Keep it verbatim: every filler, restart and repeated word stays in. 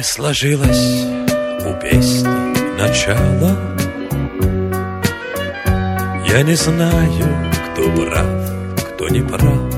сложилось у песни начало. Я не знаю, кто прав, кто не прав.